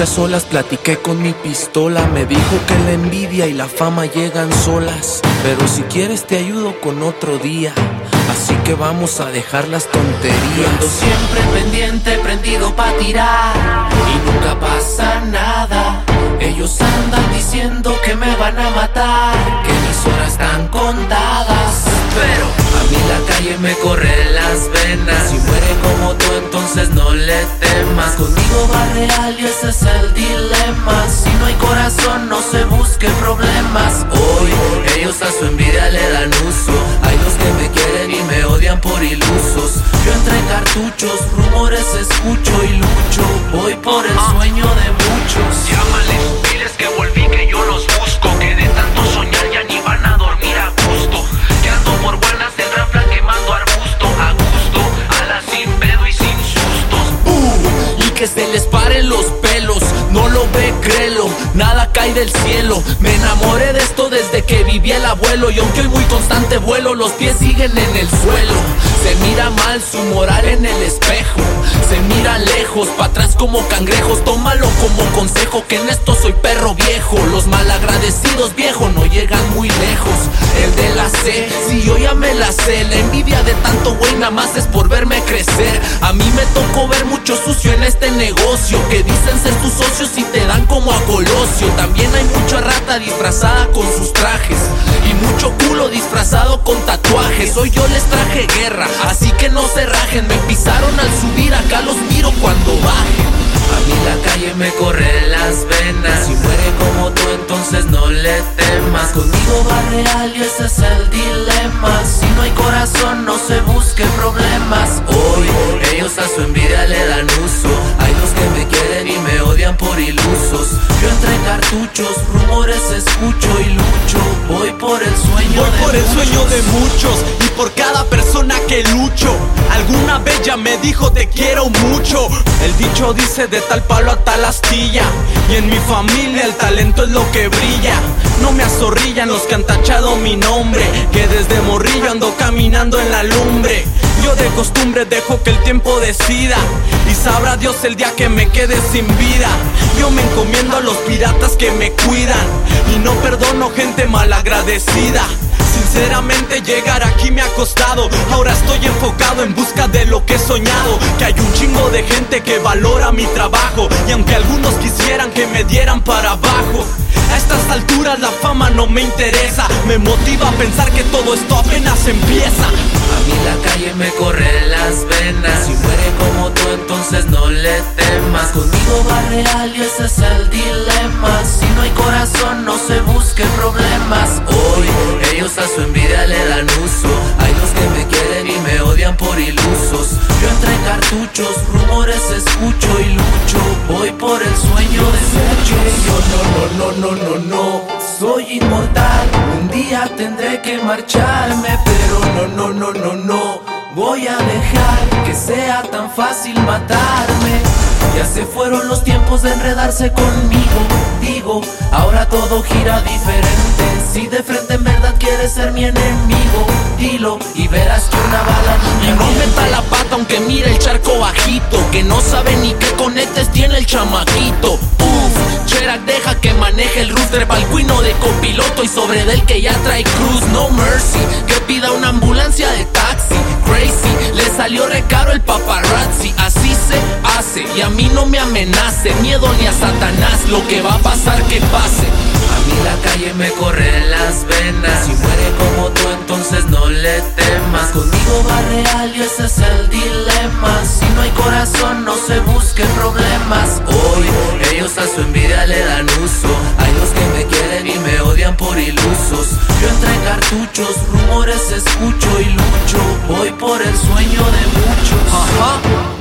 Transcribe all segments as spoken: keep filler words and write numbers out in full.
noche a solas platiqué con mi pistola. Me dijo que la envidia y la fama llegan solas, pero si quieres te ayudo con otro día, así que vamos a dejar las tonterías. Ando siempre pendiente, prendido pa' tirar, y nunca pasa nada. Ellos andan diciendo que me van a matar, que mis horas están contadas, pero a mí la calle me corre en las venas. Si muere como tú, entonces no le temas. Conmigo va real y ese es el dilema. Si no hay corazón, no se busque problemas. Hoy ellos a su envidia le dan uso. Hay los que me quieren y me odian por ilusos. Yo entre cartuchos, rumores escucho y lucho. Voy por el sueño de muchos. Llámales, diles que volví, que yo los busco, que de tanto soñar ya ni van a dormir a gusto. Que ando por buenas en rafla quemando arbusto, a gusto, a la sin pedo y sin sustos. Uh, y que se les paren los pelos, no lo ve, créelo, nada cae del cielo. Me enamoré de esto desde que viví el abuelo, y aunque hoy muy constante vuelo, los pies siguen en el suelo. Se mira mal su moral en el espejo, se mira lejos, pa' atrás como cangrejos. Tómalo como consejo, que en esto soy perro viejo. Los malagradecidos, viejo, no llegan muy lejos. El de la C, si yo ya me la sé. La envidia de tanto güey nada más es por verme crecer. A mí me tocó ver mucho sucio en este negocio, que dicen ser tus socios y te dan como a Colosio. También hay mucha rata disfrazada con sus trajes, y mucho culo disfrazado con tatuajes. Hoy yo les traje guerra, así que no se rajen. Me pisaron al subir, acá los miro cuando bajen. A mí la calle me corre en las venas. Si muere como tú, entonces no le temas. Conmigo va real y ese es el dilema. Si no hay corazón, no se busque problemas. Hoy ellos a su envidia le dan uso. Hay los que me quieren y me odian por ilusos. Yo entre cartuchos, rumores escucho y lucho. Voy por el sueño Voy de por el muchos. sueño de muchos y por cada persona que lucho. Alguna vez ya me dijo te quiero mucho. El dicho dice de tal palo a tal astilla, y en mi familia el talento es lo que brilla. No me azorrillan los que han tachado mi nombre, que desde morrillo ando caminando en la lumbre. Yo de costumbre dejo que el tiempo decida, y sabrá Dios el día que me quede sin vida. Yo me encomiendo a los piratas que me cuidan, y no perdono gente malagradecida. Sinceramente llegar aquí me ha costado. Ahora estoy enfocado en busca de lo que he soñado. Que hay un chingo de gente que valora mi trabajo, y aunque algunos quisieran que me dieran para abajo, a estas alturas la fama no me interesa. Me motiva a pensar que todo esto apenas empieza. A mí la calle me corre en las venas. Si muere como tú, entonces no le temas. Conmigo va real y ese es el dilema. Si no hay corazón, no se busque problemas. Hoy ellos a su envidia le dan uso. Hay los que me quieren y me odian por ilusos. Yo entre cartuchos, rumores escucho y lucho. Voy por el sueño de muchos. Yo no, no, no, no, no, no. Soy inmortal, un día tendré que marcharme, pero no, no, no, no, no. Voy a dejar que sea tan fácil matarme. Ya se fueron los tiempos de enredarse conmigo. Digo, ahora todo gira diferente. Si de frente en verdad quieres ser mi enemigo, dilo y verás que una bala nunca. Y no meta la pata aunque mire el charco bajito, que no sabe ni qué conectes tiene el chamaquito. Uf, Cherac deja que maneje el rooster balcuino de copiloto, y sobre del que ya trae cruz. No mercy, que pida una ambulancia de taxi. Crazy, le salió recaro el paparazzi. Así se hace y a mí no me amenace miedo ni a Satanás. Lo que va a pasar que pase. A mí la calle me corre en las venas. Si muere como tú, entonces no le temas. Conmigo va real y ese es el dilema. Si no hay corazón, no se busque problemas. Hoy ellos a su envidia le dan uso. Hay los que me quieren y me odian por ilusos. Yo entre cartuchos, rumores escucho y lucho. Voy por el sueño de muchos. Ajá.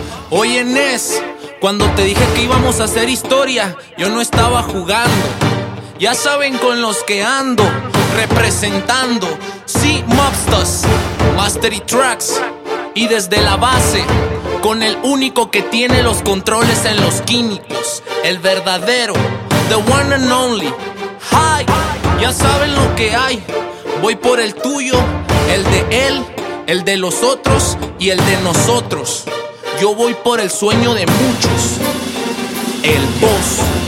Oye Nes, cuando te dije que íbamos a hacer historia, yo no estaba jugando. Ya saben con los que ando, representando. Sí, Mobsters, Mastery Tracks. Y desde la base, con el único que tiene los controles en los químicos, el verdadero, the one and only. Hi, ya saben lo que hay. Voy por el tuyo, el de él, el de los otros y el de nosotros. Yo voy por el sueño de muchos. el boss.